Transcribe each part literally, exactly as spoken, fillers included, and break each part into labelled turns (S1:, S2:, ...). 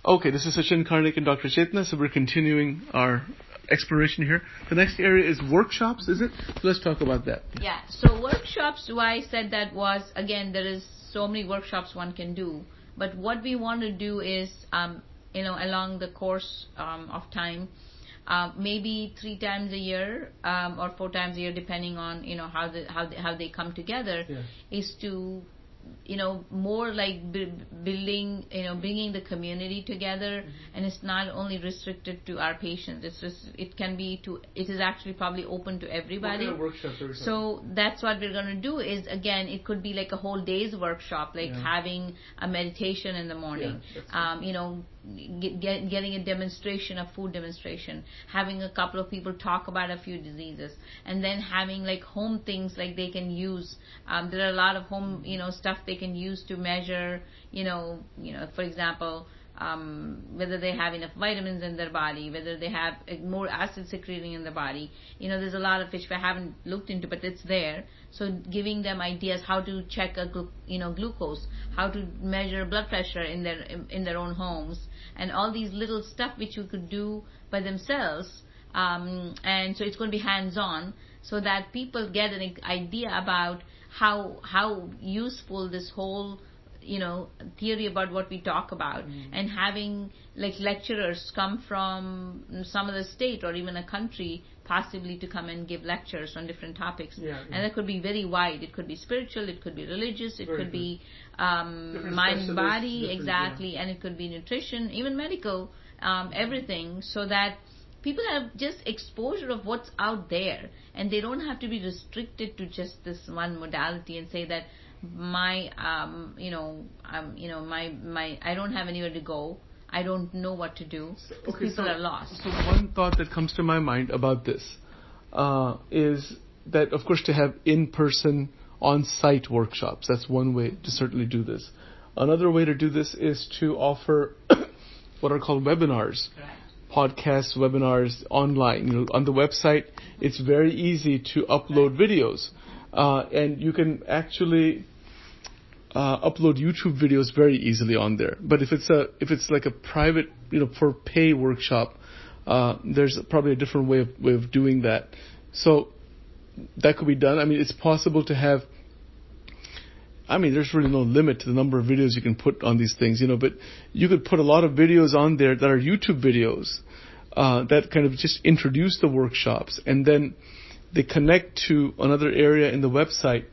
S1: Okay, this is Sachin Karnik and Doctor Chetna, so we're continuing our exploration here. The next area is workshops, is it? So let's talk about that.
S2: Yeah, so workshops, why I said that was, again, there is so many workshops one can do. But what we want to do is, um, you know, along the course um, of time, uh, maybe three times a year um, or four times a year, depending on, you know, how the, how they, how they come together,
S1: yeah.
S2: is to, you know, more like b- building, you know, bringing the community together, mm-hmm. and it's not only restricted to our patients. It's just, it can be to, it is actually probably open to everybody.
S1: What kind of workshops are we talking?
S2: So that's what we're going to do is, again, it could be like a whole day's workshop, like yeah. having a meditation in the morning, yeah, um, you know, get, get, getting a demonstration, a food demonstration, having a couple of people talk about a few diseases, and then having like home things like they can use. Um, there are a lot of home, you know, stuff they can use to measure, you know, you know, for example, um, whether they have enough vitamins in their body, whether they have more acid secreting in their body. You know, there's a lot of which I haven't looked into, but it's there. So giving them ideas how to check a, glu- you know, glucose, how to measure blood pressure in their in, in their own homes, and all these little stuff which you could do by themselves. Um, and so it's going to be hands-on, so that people get an idea about how how useful this whole, you know, theory about what we talk about, mm. and having like lecturers come from some other state or even a country possibly to come and give lectures on different topics. Yeah, yeah. And that could be very wide. It could be spiritual, it could be religious, it very could good. be um, mind and body, exactly, yeah. and it could be nutrition, even medical, um, everything, so that people have just exposure of what's out there, and they don't have to be restricted to just this one modality and say that my, um, you know, um, you know, my, my, I don't have anywhere to go. I don't know what to do. Because okay, people
S1: so,
S2: are lost.
S1: So one thought that comes to my mind about this uh, is that, of course, to have in-person, on-site workshops. That's one way to certainly do this. Another way to do this is to offer what are called webinars. Right. Podcasts, webinars, online. You know, on the website, it's very easy to upload videos, uh, and you can actually uh, upload YouTube videos very easily on there. But if it's a if it's like a private, you know, for pay workshop, uh, there's probably a different way of way of doing that. So that could be done. I mean, it's possible to have. I mean, there's really no limit to the number of videos you can put on these things, you know, but you could put a lot of videos on there that are YouTube videos uh, that kind of just introduce the workshops, and then they connect to another area in the website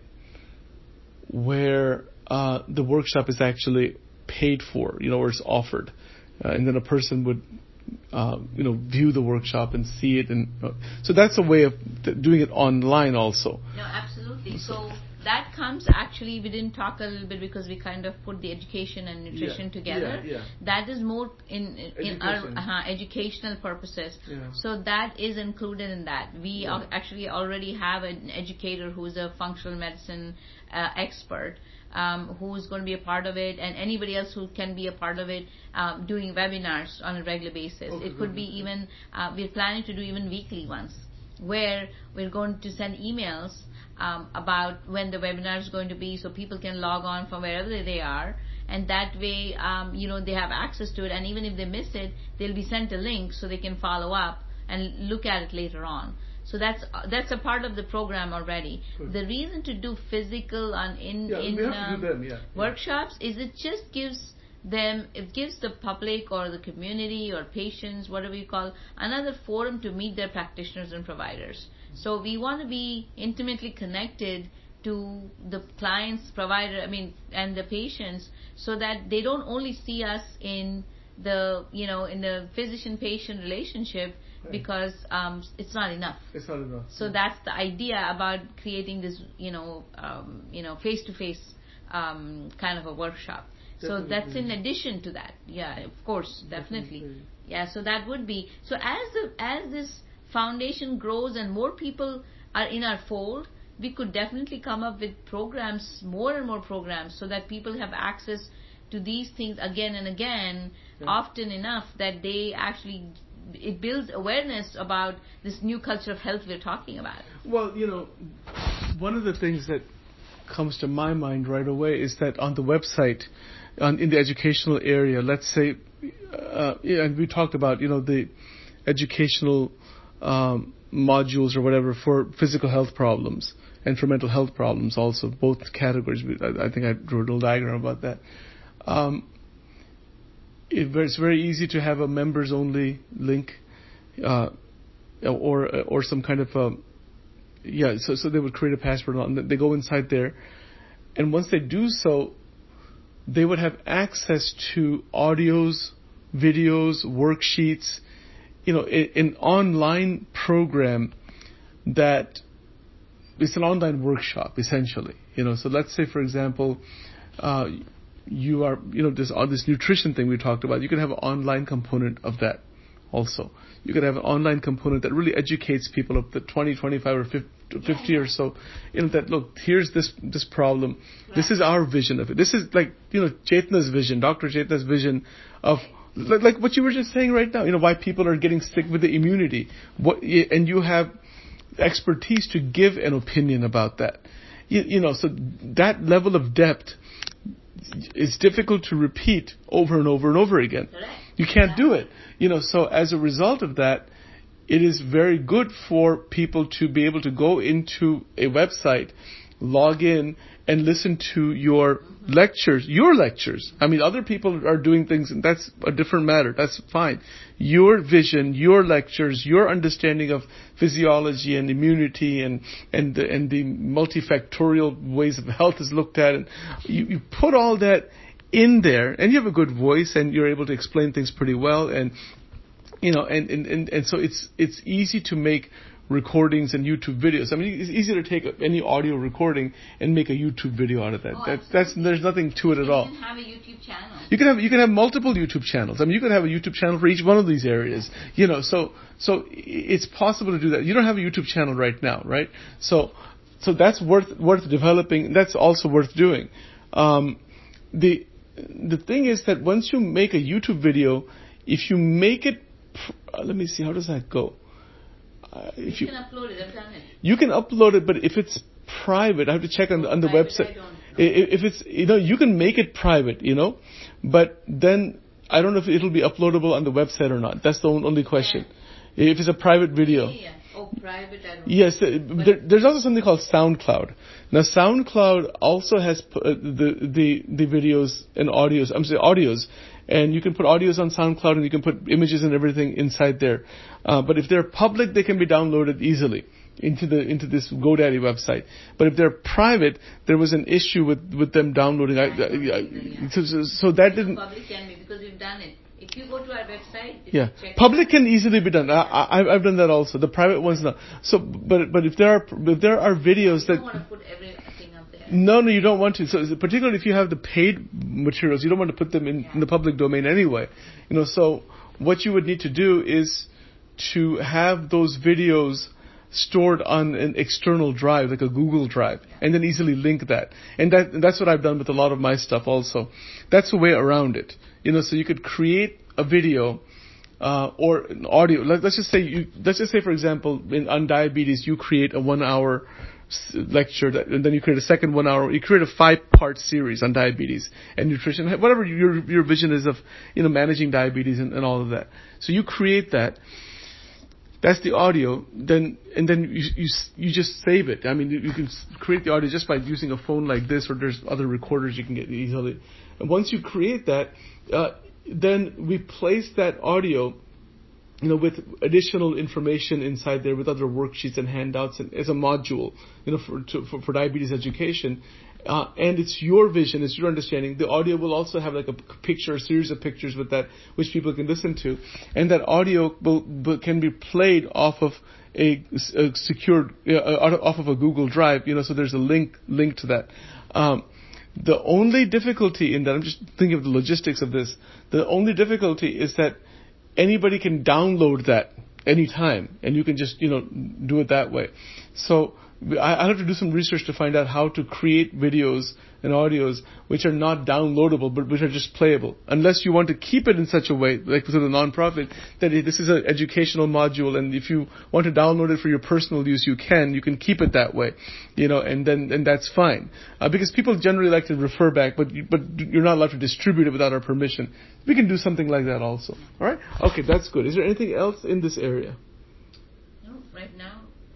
S1: where uh, the workshop is actually paid for, you know, or is offered. Uh, and then a person would, uh, you know, view the workshop and see it. And uh, so that's a way of th- doing it online also.
S2: No, absolutely. So, so that comes actually, we didn't talk a little bit because we kind of put the education and nutrition
S1: yeah,
S2: together.
S1: Yeah, yeah.
S2: That is more in in our uh, educational purposes. Yeah. So that is included in that. We yeah. al- actually already have an educator who's a functional medicine uh, expert. Um, who's going to be a part of it, and anybody else who can be a part of it, um, doing webinars on a regular basis. Okay, it could be even, uh, we're planning to do even weekly ones, where we're going to send emails um, about when the webinar is going to be, so people can log on from wherever they are, and that way, um, you know, they have access to it, and even if they miss it, they'll be sent a link so they can follow up and look at it later on. So that's uh, that's a part of the program already. Good. The reason to do physical and in
S1: yeah,
S2: in
S1: um, them, yeah.
S2: workshops is it just gives them, it gives the public or the community or patients, whatever you call, another forum to meet their practitioners and providers. So we want to be intimately connected to the clients, provider, I mean, and the patients, so that they don't only see us in the, you know, in the physician-patient relationship, right. because um, it's not enough.
S1: It's not enough.
S2: So yeah. that's the idea about creating this, you know, um, you know, face-to-face um, kind of a workshop. Definitely. So that's in addition to that. Yeah, of course, definitely. definitely. Yeah, so that would be. So as the as this foundation grows and more people are in our fold, we could definitely come up with programs, more and more programs, so that people have access to these things again and again, yeah. often enough that they actually, it builds awareness about this new culture of health we're talking about.
S1: Well, you know, one of the things that comes to my mind right away is that on the website, on, in the educational area, let's say, uh, uh, yeah, and we talked about, you know, the educational um, modules or whatever for physical health problems and for mental health problems also, both categories. I, I think I drew a little diagram about that. Um, it, it's very easy to have a members-only link, uh, or or some kind of a, yeah. So so they would create a password and they go inside there, and once they do so, they would have access to audios, videos, worksheets, you know, an online program that it's an online workshop essentially. You know, so let's say, for example, uh, you are, you know, this uh, this nutrition thing we talked about. You can have an online component of that also. You could have an online component that really educates people of the twenty, twenty-five, or fifty or so. You know, that look, here's this this problem. Right. This is our vision of it. This is like, you know, Chetna's vision, Doctor Chetna's vision of, like, like what you were just saying right now. You know, why people are getting sick with the immunity. What, and you have expertise to give an opinion about that. You, you know, so that level of depth is difficult to repeat over and over and over again. You can't do it. You know, so as a result of that, it is very good for people to be able to go into a website, log in, and listen to your mm-hmm. lectures, your lectures. I mean, other people are doing things, and that's a different matter. That's fine. Your vision, your lectures, your understanding of physiology and immunity and and the, and the multifactorial ways of health is looked at, and you, you put all that in there, and you have a good voice, and you're able to explain things pretty well, and you know, and and, and, and so it's it's easy to make recordings and YouTube videos. I mean, it's easy to take any audio recording and make a YouTube video out of that.
S2: Oh,
S1: that's, that's there's nothing to it
S2: you
S1: at all.
S2: You can have a YouTube channel.
S1: You can have you can have multiple YouTube channels. I mean, you can have a YouTube channel for each one of these areas. You know, so so it's possible to do that. You don't have a YouTube channel right now, right? So so that's worth worth developing. That's also worth doing. Um, the the thing is that once you make a YouTube video, if you make it, uh, let me see, how does that go?
S2: Uh, if you, you can upload it, I've done it.
S1: You can upload it, but if it's private, I have to check on, oh, on the private, website. I don't know. If it's, you know, you can make it private, you know, but then I don't know if it'll be uploadable on the website or not. That's the only question. Yeah. If it's a private video.
S2: Yeah, yeah. Oh, private, I don't
S1: yes, know. Yes, uh, there, there's also something called SoundCloud. Now, SoundCloud also has uh, the the the videos and audios. I'm saying audios. And you can put audios on SoundCloud, and you can put images and everything inside there. Uh, but if they're public, they can be downloaded easily into the into this GoDaddy website. But if they're private, there was an issue with, with them downloading. I, I, I, yeah. so, so, so that didn't.
S2: Public can be, because we've done it. If you go to our website,
S1: yeah, public can easily be done. I, I, I've done that also. The private ones, no. So, but but if there are if there are videos that.
S2: You don't want to put everything up there.
S1: No, no, you don't want to. So, particularly if you have the paid materials, you don't want to put them in, yeah. in the public domain anyway. You know, so what you would need to do is to have those videos stored on an external drive, like a Google Drive, and then easily link that. And that that's what I've done with a lot of my stuff also. That's a way around it. You know, so you could create a video uh, or an audio. Let, let's just say you. Let's just say, for example, in, on diabetes, you create a one-hour lecture, that, and then you create a second one-hour. You create a five-part series on diabetes and nutrition, whatever your your vision is of, you know, managing diabetes and, and all of that. So you create that. That's the audio. Then and then you you you just save it. I mean, you, you can create the audio just by using a phone like this, or there's other recorders you can get easily. And once you create that, uh, then we place that audio, you know, with additional information inside there, with other worksheets and handouts, and as a module, you know, for to, for, for diabetes education. Uh, and it's your vision, it's your understanding. The audio will also have like a picture, a series of pictures with that, which people can listen to. And that audio will, will can be played off of a, a secured, uh, off of a Google Drive, you know, so there's a link, link to that. Um, the only difficulty in that, I'm just thinking of the logistics of this, the only difficulty is that anybody can download that anytime, and you can just, you know, do it that way. So I, I have to do some research to find out how to create videos and audios which are not downloadable but which are just playable. Unless you want to keep it in such a way, like with a non-profit, that this is an educational module, and if you want to download it for your personal use, you can. You can keep it that way, you know, and then and that's fine. Uh, because people generally like to refer back, but you, but you're not allowed to distribute it without our permission. We can do something like that also. All right? Okay, that's good. Is there anything else in this area?
S2: No, right now.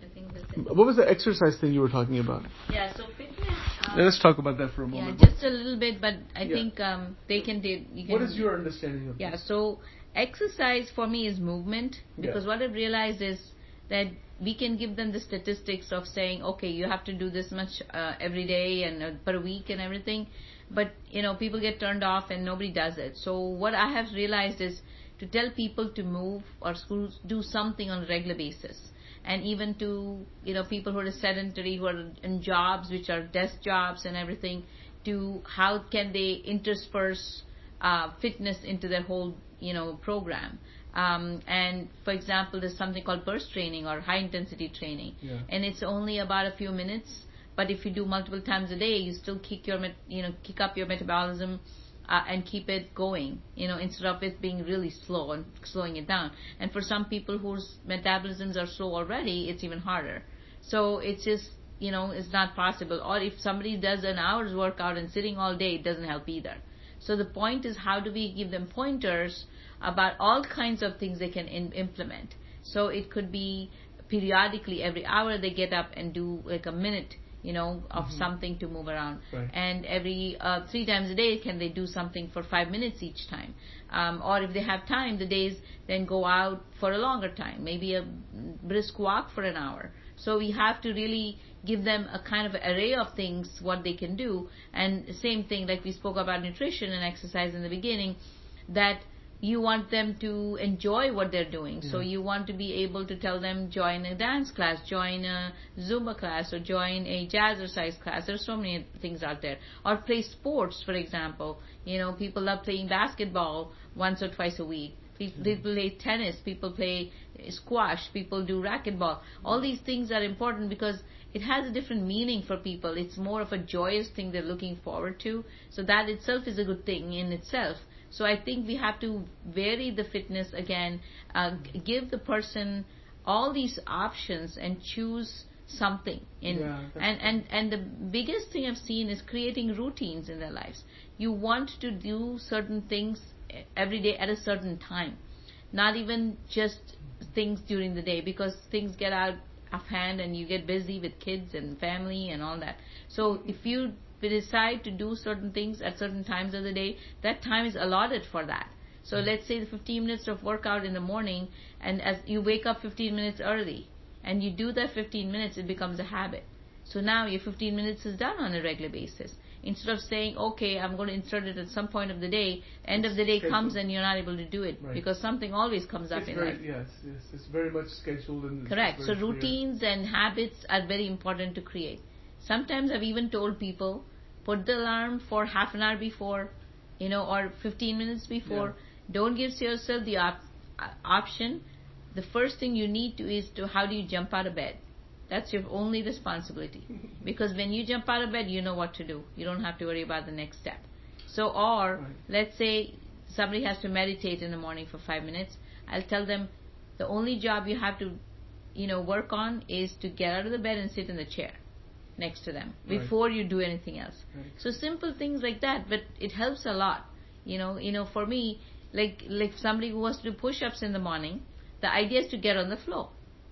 S1: What was the exercise thing you were talking about?
S2: Yeah, so fitness. Um,
S1: Let's talk about that for a moment.
S2: Yeah, just a little bit, but I yeah. think um, they can do. You can,
S1: what is your understanding of
S2: yeah,
S1: this?
S2: Yeah, so exercise for me is movement, because yeah. what I've realized is that we can give them the statistics of saying, okay, you have to do this much uh, every day and uh, per week and everything, but you know, people get turned off and nobody does it. So what I have realized is to tell people to move or schools do something on a regular basis. And even to, you know, people who are sedentary, who are in jobs which are desk jobs and everything, to how can they intersperse uh, fitness into their whole, you know, program. Um, and for example, there's something called burst training or high intensity training, yeah. and it's only about a few minutes. But if you do multiple times a day, you still kick your, you know, kick up your metabolism. Uh, and keep it going, you know, instead of it being really slow and slowing it down. And for some people whose metabolisms are slow already, it's even harder. So it's just, you know, it's not possible. Or if somebody does an hour's workout and sitting all day, it doesn't help either. So the point is, how do we give them pointers about all kinds of things they can in- implement? So it could be periodically, every hour they get up and do like a minute, you know, of mm-hmm. something to move around.
S1: Right.
S2: And every uh, three times a day, can they do something for five minutes each time? Um, or if they have time, the days, then go out for a longer time, maybe a brisk walk for an hour. So we have to really give them a kind of array of things, what they can do. And same thing, like we spoke about nutrition and exercise in the beginning, that you want them to enjoy what they're doing. Yeah. So you want to be able to tell them, join a dance class, join a Zumba class, or join a jazzercise class. There's so many things out there. Or play sports, for example. You know, people love playing basketball once or twice a week. People, they play tennis, people play squash, people do racquetball. All these things are important because it has a different meaning for people. It's more of a joyous thing they're looking forward to. So that itself is a good thing in itself. So I think we have to vary the fitness again, uh, give the person all these options and choose something. In,
S1: yeah,
S2: and, and, and the biggest thing I've seen is creating routines in their lives. You want to do certain things every day at a certain time, not even just things during the day, because things get out of hand and you get busy with kids and family and all that. So if you decide to do certain things at certain times of the day, that time is allotted for that. So let's say the fifteen minutes of workout in the morning, and as you wake up fifteen minutes early and you do that fifteen minutes, it becomes a habit. So now your fifteen minutes is done on a regular basis. Instead of saying, okay, I'm going to insert it at some point of the day, end of the day comes and you're not able to do it, right. because something always comes up
S1: it's
S2: in
S1: very,
S2: life.
S1: Yes, yes, it's very much scheduled. And
S2: correct. So
S1: clear.
S2: Routines and habits are very important to create. Sometimes I've even told people, put the alarm for half an hour before, you know, or fifteen minutes before. Yeah. Don't give yourself the op- option. The first thing you need to is to how do you jump out of bed? That's your only responsibility. Because when you jump out of bed, you know what to do. You don't have to worry about the next step. So, or right. let's say somebody has to meditate in the morning for five minutes. I'll tell them the only job you have to, you know, work on is to get out of the bed and sit in the chair next to them before right. you do anything else. Right. So simple things like that, but it helps a lot. You know, you know, for me, like like somebody who wants to do push-ups in the morning, the idea is to get on the floor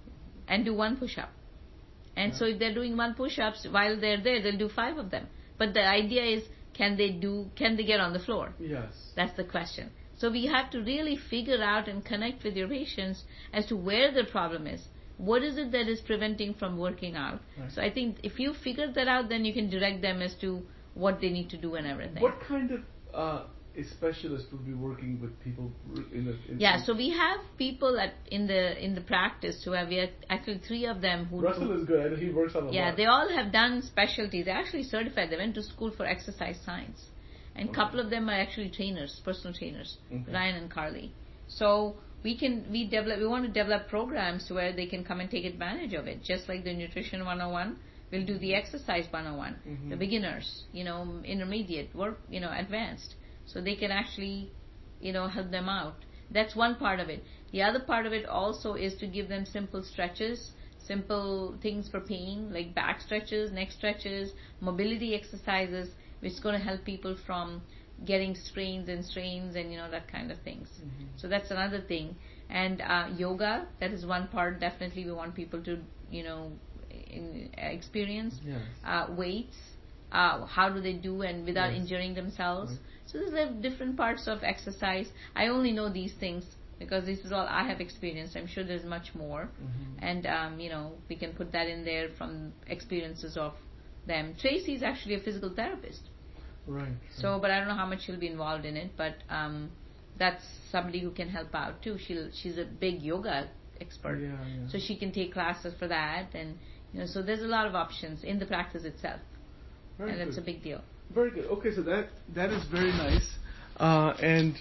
S2: and do one push-up. And yeah. so if they're doing one push-ups while they're there, they'll do five of them. But the idea is, can they do? Can they get on the floor?
S1: Yes.
S2: That's the question. So we have to really figure out and connect with your patients as to where the problem is. What is it that is preventing from working out? Right. So I think if you figure that out, then you can direct them as to what they need to do and everything.
S1: What kind of uh, a specialist would be working with people in the... In
S2: yeah, so we have people at in the in the practice who have, we have actually three of them who...
S1: Russell
S2: who,
S1: is good. I know he works on a
S2: Yeah,
S1: lot.
S2: they all have done specialties. They're actually certified. They went to school for exercise science. And a okay. couple of them are actually trainers, personal trainers, okay. Ryan and Carly. So we can we develop we want to develop programs where they can come and take advantage of it, just like the nutrition one oh one. We'll do the exercise one oh one, mm-hmm. the beginners, you know, intermediate, work, you know, advanced, so they can actually, you know, help them out. That's one part of it. The other part of it also is to give them simple stretches, simple things for pain, like back stretches, neck stretches, mobility exercises, which is going to help people from getting strains and strains and, you know, that kind of things. Mm-hmm. So that's another thing. And uh, yoga, that is one part definitely we want people to, you know, in, uh, experience.
S1: Yes.
S2: Uh, weights, uh, how do they do and without
S1: yes.
S2: injuring themselves.
S1: Right.
S2: So there's like different parts of exercise. I only know these things because this is all I have experienced. I'm sure there's much more. Mm-hmm. And, um, you know, we can put that in there from experiences of them. Tracy is actually a physical therapist.
S1: Right, right.
S2: So, but I don't know how much she'll be involved in it, but um, that's somebody who can help out too. She'll, she's a big yoga expert.
S1: Yeah, yeah.
S2: So she can take classes for that. And, you know, so there's a lot of options in the practice itself.
S1: Very
S2: and that's
S1: good.
S2: a big deal.
S1: Very good. Okay, so that that is very nice. Uh, and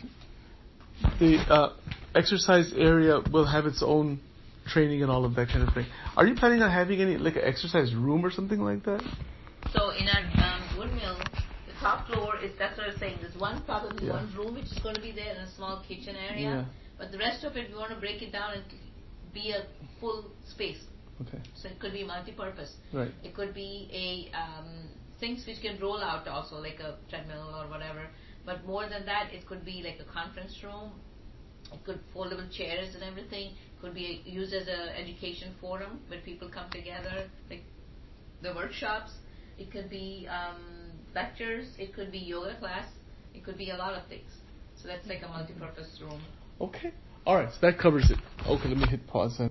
S1: the uh, exercise area will have its own training and all of that kind of thing. Are you planning on having any, like an exercise room or something like that?
S2: So in our um, wood mill, the top floor is, that's what I was saying, there's one, probably yeah. one room which is going to be there in a small kitchen area. Yeah. But the rest of it, we want to break it down and be a full space.
S1: Okay.
S2: So it could be multi-purpose.
S1: Right.
S2: It could be a um, things which can roll out also, like a treadmill or whatever. But more than that, it could be like a conference room. It could foldable chairs and everything. It could be used as an education forum where people come together, like the workshops. It could be um, lectures. It could be yoga class. It could be a lot of things. So that's like a multi-purpose room.
S1: Okay. All right. So that covers it. Okay. Let me hit pause.